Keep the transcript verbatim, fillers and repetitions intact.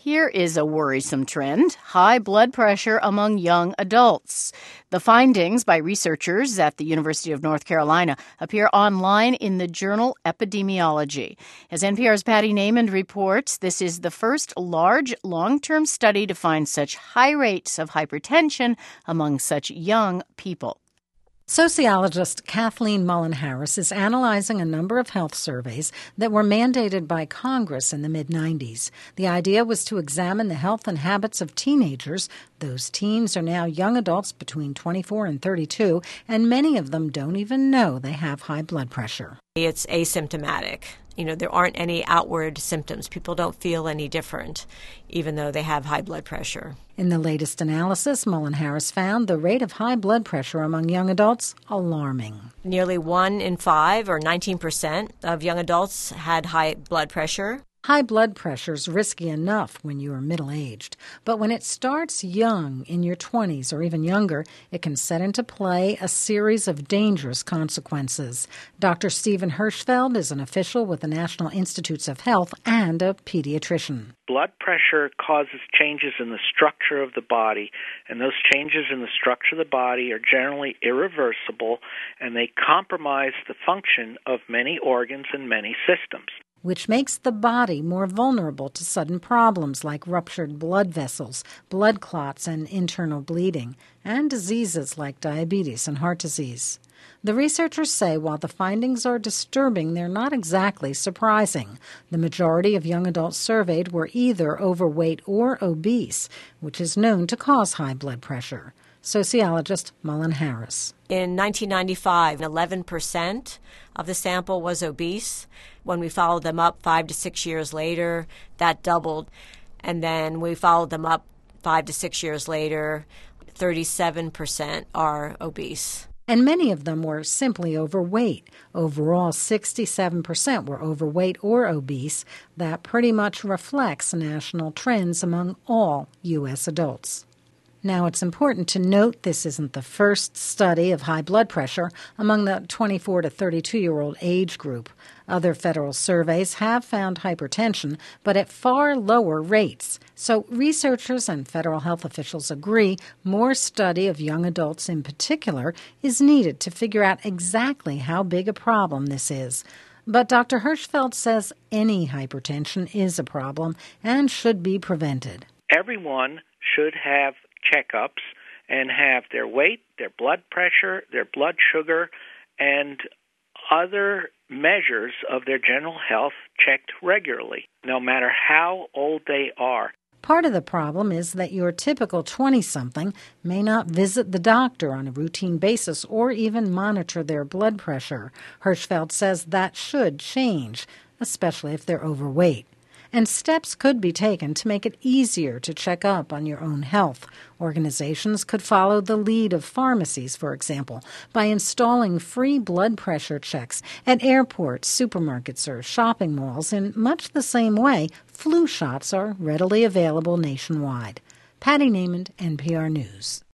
Here is a worrisome trend: high blood pressure among young adults. The findings by researchers at the University of North Carolina appear online in the journal Epidemiology. As N P R's Patty Naiman reports, this is the first large, long-term study to find such high rates of hypertension among such young people. Sociologist Kathleen Mullen-Harris is analyzing a number of health surveys that were mandated by Congress in the mid nineties. The idea was to examine the health and habits of teenagers. Those teens are now young adults between twenty-four and thirty-two, and many of them don't even know they have high blood pressure. It's asymptomatic. You know, there aren't any outward symptoms. People don't feel any different, even though they have high blood pressure. In the latest analysis, Mullen-Harris found the rate of high blood pressure among young adults alarming. Nearly one in five, or nineteen percent, of young adults had high blood pressure. High blood pressure is risky enough when you are middle-aged, but when it starts young, in your twenties or even younger, it can set into play a series of dangerous consequences. Doctor Stephen Hirschfeld is an official with the National Institutes of Health and a pediatrician. Blood pressure causes changes in the structure of the body, and those changes in the structure of the body are generally irreversible, and they compromise the function of many organs and many systems, which makes the body more vulnerable to sudden problems like ruptured blood vessels, blood clots, and internal bleeding, and diseases like diabetes and heart disease. The researchers say while the findings are disturbing, they're not exactly surprising. The majority of young adults surveyed were either overweight or obese, which is known to cause high blood pressure. Sociologist Mullen-Harris. In nineteen ninety-five, eleven percent of the sample was obese. When we followed them up five to six years later, that doubled. And then we followed them up five to six years later, thirty-seven percent are obese. And many of them were simply overweight. Overall, sixty-seven percent were overweight or obese. That pretty much reflects national trends among all U S adults. Now, it's important to note this isn't the first study of high blood pressure among the twenty-four to thirty-two-year-old age group. Other federal surveys have found hypertension, but at far lower rates. So researchers and federal health officials agree more study of young adults in particular is needed to figure out exactly how big a problem this is. But Doctor Hirschfeld says any hypertension is a problem and should be prevented. Everyone should have checkups and have their weight, their blood pressure, their blood sugar, and other measures of their general health checked regularly, no matter how old they are. Part of the problem is that your typical twenty-something may not visit the doctor on a routine basis or even monitor their blood pressure. Hirschfeld says that should change, especially if they're overweight. And steps could be taken to make it easier to check up on your own health. Organizations could follow the lead of pharmacies, for example, by installing free blood pressure checks at airports, supermarkets, or shopping malls. In much the same way, flu shots are readily available nationwide. Patty Naiman, N P R News.